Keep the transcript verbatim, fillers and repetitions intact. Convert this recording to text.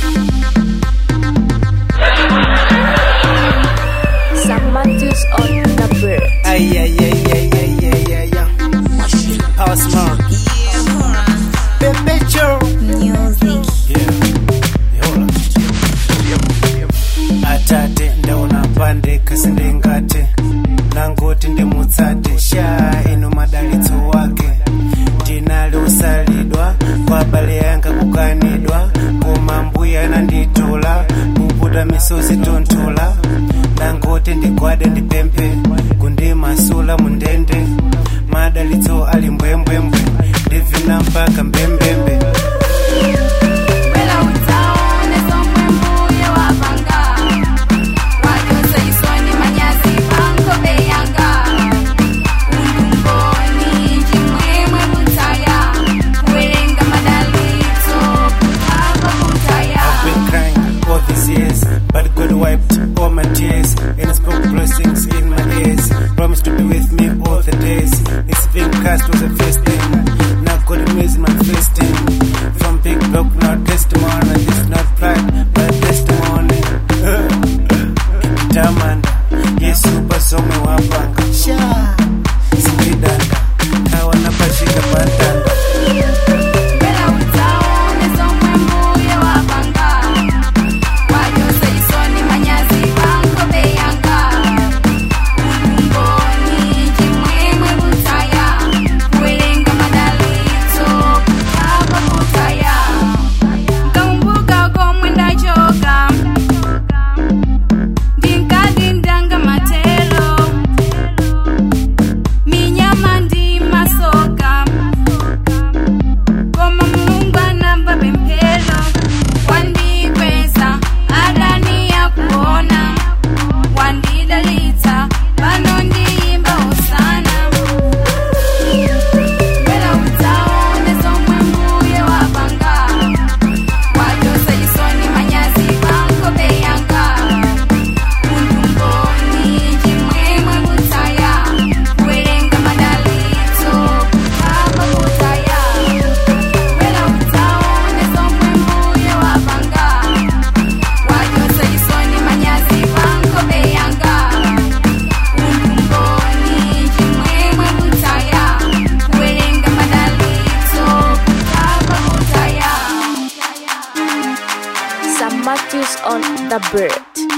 Sam Matthews on the bird. Ay, ay, ay, ay, ay, ay, ay, ay. Power Smart. Perpetual Music. Atate ndaona pande kasinde ngate nangoti ndimutsate sha ino madalitso wake ndinali usalidwa kwa bale yanga kukanidwa koma mbuya nanditola kuputa misozi tontola nangoti ndigwade ndipempe kundimasula mundende madalitso ali mbwembwembwe ndivina mpaka mbembembe. But God wiped all my tears and spoke blessings in my ears. Promised to be with me all the days. This thing cast was the first thing. Now God is my first thing. From big block, now testimony. This is not pride, but testimony. Tamanda, yes, super some wapanga. Sha, singidanda, kawana pashika pantanda. Sam Matthews on the bird.